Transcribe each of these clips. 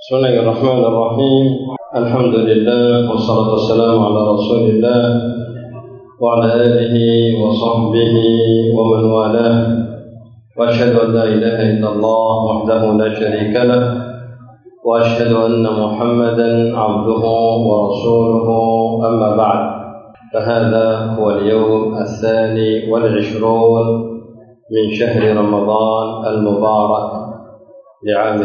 بسم الله الرحمن الرحيم. الحمد لله والصلاة والسلام على رسول الله وعلى آله وصحبه ومن والاه، وأشهد أن لا إله إلا الله وحده لا شريك له، وأشهد أن محمدا عبده ورسوله. أما بعد، فهذا هو اليوم 22 من شهر رمضان المبارك لعام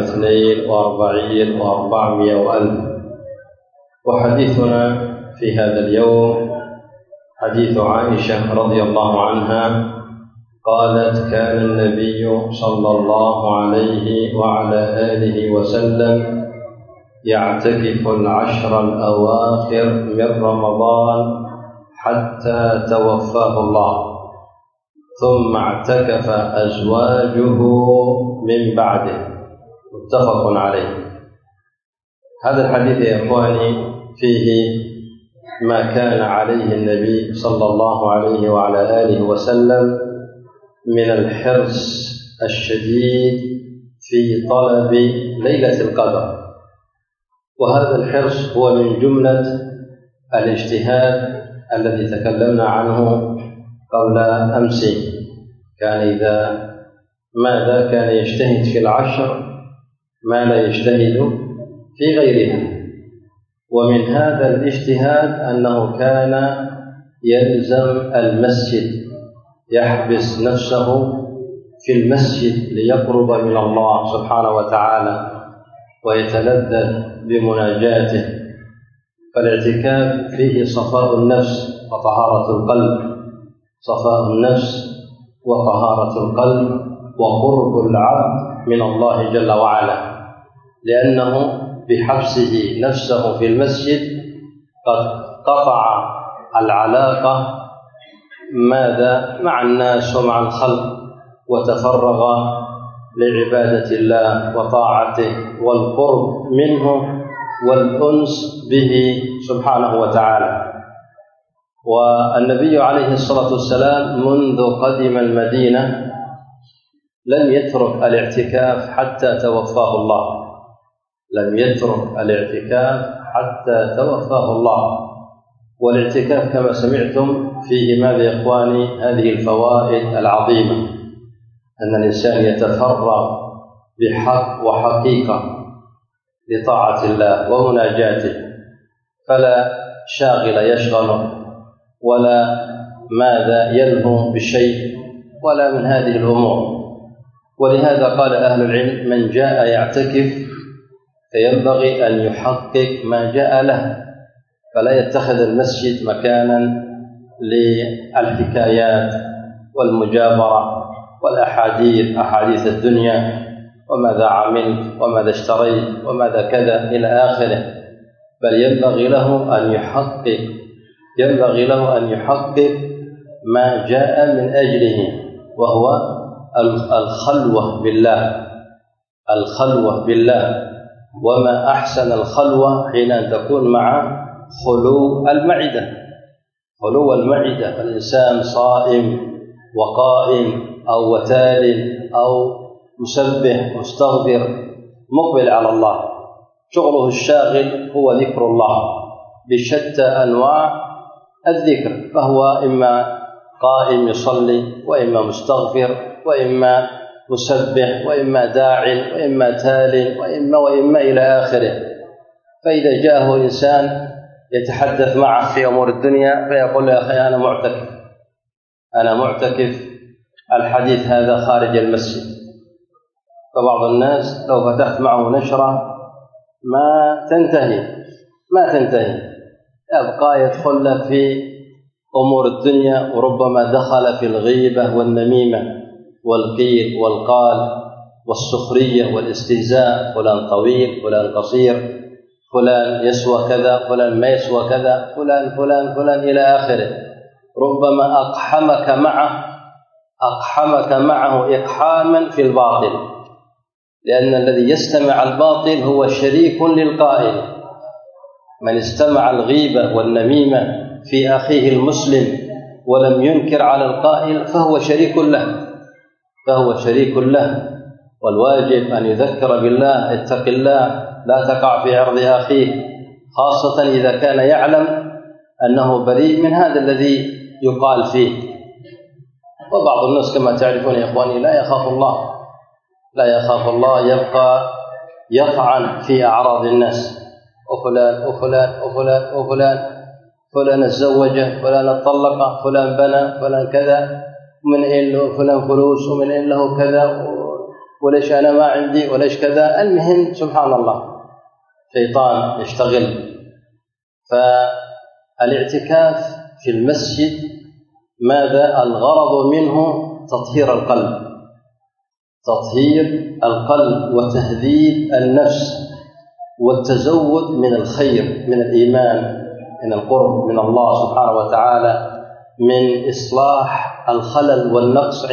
42 و400 وألف. وحديثنا في هذا اليوم حديث عائشة رضي الله عنها قالت: كان النبي صلى الله عليه وعلى آله وسلم يعتكف العشر الأواخر من رمضان حتى توفاه الله، ثم اعتكف أزواجه من بعده. متفق عليه. هذا الحديث يا إخواني فيه ما كان عليه النبي صلى الله عليه وعلى آله وسلم من الحرص الشديد في طلب ليلة القدر، وهذا الحرص هو من جملة الاجتهاد الذي تكلمنا عنه قبل أمس. كان إذا ماذا كان يجتهد في العشر ما لا يجتهد في غيرها، ومن هذا الاجتهاد أنه كان يلزم المسجد، يحبس نفسه في المسجد ليقرب من الله سبحانه وتعالى ويتلذذ بمناجاته. فالاعتكاف فيه صفاء النفس وطهارة القلب، صفاء النفس وطهارة القلب وقرب العبد من الله جل وعلا، لأنه بحبسه نفسه في المسجد قد قطع العلاقة ماذا مع الناس ومع الخلق، وتفرغ لعبادة الله وطاعته والقرب منه والأنس به سبحانه وتعالى. والنبي عليه الصلاة والسلام منذ قدم المدينة لم يترك الاعتكاف حتى توفاه الله، لم يترك الاعتكاف حتى توفاه الله. والاعتكاف كما سمعتم فيه ماذا يا إخواني؟ هذه الفوائد العظيمة: أن الإنسان يتفرغ بحق وحقيقة لطاعة الله ومناجاته، فلا شاغل يشغله ولا ماذا يلهو بشيء ولا من هذه الأمور. ولهذا قال أهل العلم: من جاء يعتكف فينبغي أن يحقق ما جاء له، فلا يتخذ المسجد مكانا للحكايات والمجابرة والأحاديث، أحاديث الدنيا، وماذا عملت وماذا اشتريت وماذا كذا إلى آخره، بل ينبغي له أن يحقق ما جاء من أجله، وهو الخلوة بالله، الخلوة بالله. وما أحسن الخلوة حين أن تكون مع خلو المعدة، خلو المعدة، فالإنسان صائم وقائم أو وتال أو مسبح مستغفر مقبل على الله، شغله الشاغل هو ذكر الله بشتى أنواع الذكر، فهو إما قائم يصلي، وإما مستغفر، وإما مسبح، وإما داع، وإما تال، وإما إلى آخره. فإذا جاءه إنسان يتحدث معه في أمور الدنيا فيقول: يا أخي أنا معتكف، الحديث هذا خارج المسجد. فبعض الناس لو فتحت معه نشرة ما تنتهي، يبقى يدخل لك في أمور الدنيا، وربما دخل في الغيبة والنميمة والقيل والقال والسخرية والاستهزاء: فلان طويل، فلان قصير، فلان يسوى كذا، فلان ما يسوى كذا، فلان إلى آخره. ربما أقحمك معه إقحاما في الباطل، لأن الذي يستمع الباطل هو شريك للقائل. من استمع الغيبة والنميمة في أخيه المسلم ولم ينكر على القائل فهو شريك له، والواجب أن يذكر بالله: اتق الله لا تقع في عرض أخيه، خاصة إذا كان يعلم أنه بريء من هذا الذي يقال فيه. وبعض الناس كما تعرفون يا إخواني لا يخاف الله، يبقى يطعن في أعراض الناس، وفلان وفلان وفلان وفلان، فلان اتزوج، فلان اتطلق، فلان بنى، فلان كذا، ومن إن له فلان فلوس، ومن إن له كذا، وليش أنا ما عندي، وليش كذا. المهم سبحان الله شيطان يشتغل. فالاعتكاف في المسجد ماذا الغرض منه؟ تطهير القلب وتهذيب النفس والتزود من الخير، من الإيمان، من القرب من الله سبحانه وتعالى، من إصلاح الخلل والنقص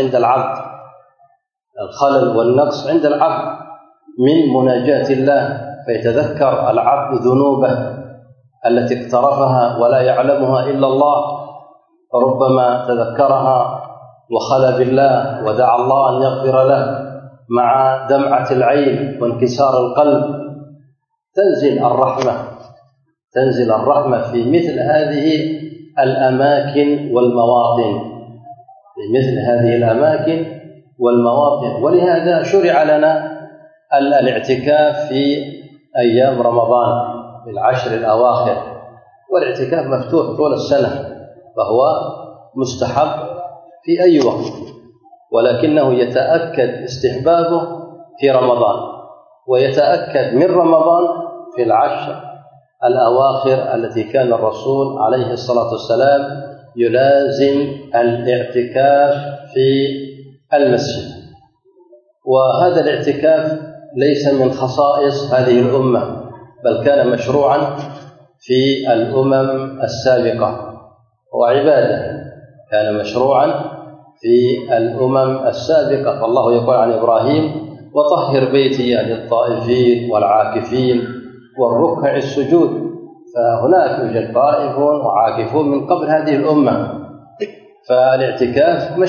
عند العبد، من مناجاة الله، فيتذكر العبد ذنوبه التي اقترفها ولا يعلمها إلا الله، ربما تذكرها وخلى بالله ودعا الله أن يغفر له، مع دمعة العين وانكسار القلب تنزل الرحمة في مثل هذه الأماكن والمواطن. ولهذا شرع لنا الاعتكاف في أيام رمضان في العشر الأواخر، والاعتكاف مفتوح طول السنة، فهو مستحب في أي وقت، ولكنه يتأكد استحبابه في رمضان، ويتأكد من رمضان في العشر الأواخر التي كان الرسول عليه الصلاة والسلام يلازم الاعتكاف في المسجد. وهذا الاعتكاف ليس من خصائص هذه الأمة، بل كان مشروعا في الأمم السابقة، وعبادة كان مشروعا في الأمم السابقة. فالله يقول عن إبراهيم: وطهر بيتي للطائفين والعاكفين والركع السجود. فهناك يوجد طائفون وعاكفون من قبل هذه الأمة، فالاعتكاف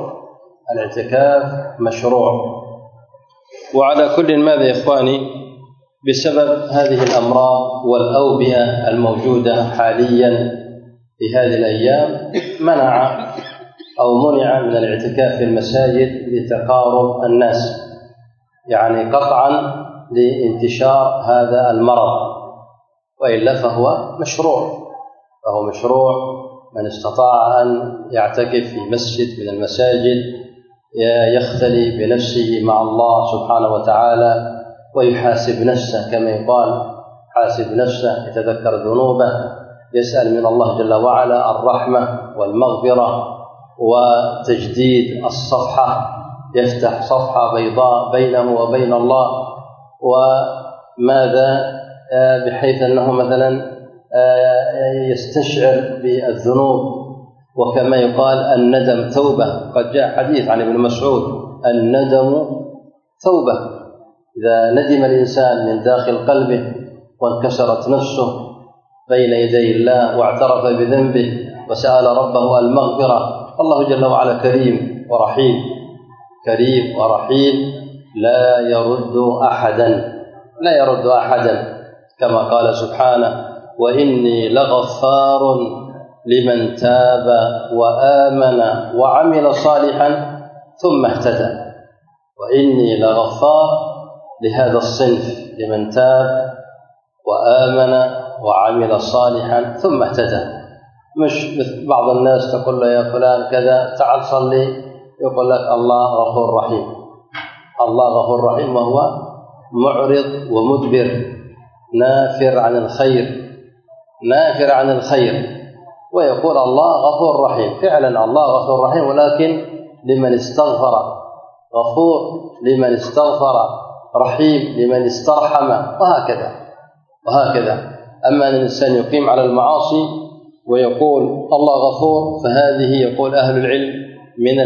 مشروع. وعلى كل ماذا يا إخواني، بسبب هذه الأمراض والأوبئة الموجودة حاليا في هذه الأيام منع من الاعتكاف في المساجد لتقارب الناس، يعني قطعا لانتشار هذا المرض، وإلا فهو مشروع. من استطاع أن يعتكف في مسجد من المساجد يختلي بنفسه مع الله سبحانه وتعالى، ويحاسب نفسه كما يقال، حاسب نفسه، يتذكر ذنوبه، يسأل من الله جل وعلا الرحمة والمغفرة وتجديد الصفحة، يفتح صفحة بيضاء بينه وبين الله. وماذا بحيث أنه مثلا يستشعر بالذنوب، وكما يقال الندم توبة. قد جاء حديث عن ابن مسعود: الندم توبة. إذا ندم الإنسان من داخل قلبه وانكسرت نفسه بين يدي الله واعترف بذنبه وسأل ربه المغفرة، الله جل وعلا كريم ورحيم لا يرد أحدا كما قال سبحانه: وإني لغفار لمن تاب وآمن وعمل صالحا ثم اهتدى. وإني لغفار لهذا الصنف، لمن تاب وآمن وعمل صالحا ثم اهتدى. مش مثل بعض الناس تقول له: يا فلان كذا تعال صلي، يقول لك الله غفور رحيم، وهو معرض ومدبر، نافر عن الخير، ويقول الله غفور رحيم. فعلا الله غفور رحيم، ولكن لمن استغفر، غفور لمن استغفر، رحيم لمن استرحم، وهكذا. أما أن الإنسان يقيم على المعاصي ويقول الله غفور، فهذه يقول أهل العلم من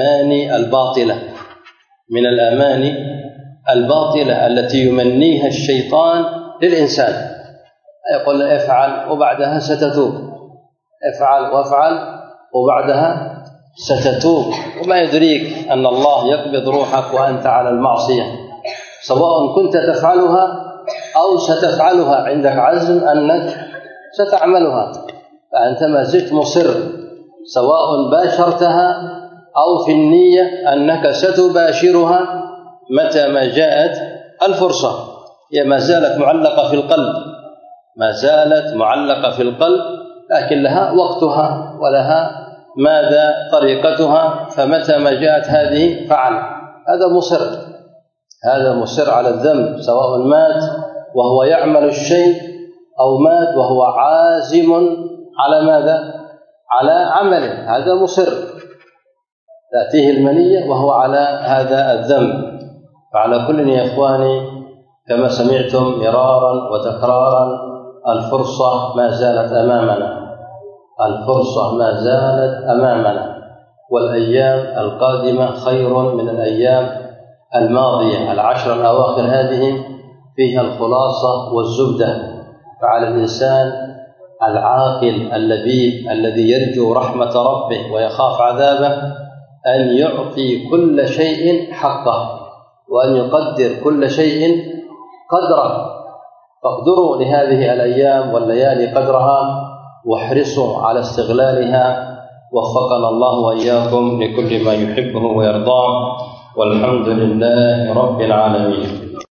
الأماني الباطلة التي يمنيها الشيطان للإنسان. يقول له: افعل وبعدها ستتوب، افعل وافعل وبعدها ستتوب، وما يدريك أن الله يقبض روحك وأنت على المعصية، سواء كنت تفعلها أو ستفعلها، عندك عزم أنك ستعملها، فأنت ما زلت مصر، سواء باشرتها أو في النية أنك ستباشرها متى ما جاءت الفرصة. هي ما زالت معلقة في القلب، ما زالت معلقة في القلب، لكن لها وقتها ولها ماذا طريقتها، فمتى ما جاءت هذه فعل. هذا مصر، هذا مصر على الذنب، سواء مات وهو يعمل الشيء أو مات وهو عازم على ماذا؟ على عمله، هذا مصر، تأتيه المنية وهو على هذا الذنب. فعلى كل يا إخواني كما سمعتم مرارا وتكرارا الفرصة ما زالت أمامنا، الفرصة ما زالت أمامنا، والأيام القادمة خير من الأيام الماضية. العشر الأواخر هذه فيها الخلاصة والزبدة. فعلى الإنسان العاقل اللبيب الذي يرجو رحمة ربه ويخاف عذابه أن يعطي كل شيء حقه، وأن يقدر كل شيء قدره. فاقدروا لهذه الأيام والليالي قدرها، واحرصوا على استغلالها. وفقنا الله وإياكم لكل ما يحبه ويرضاه، والحمد لله رب العالمين.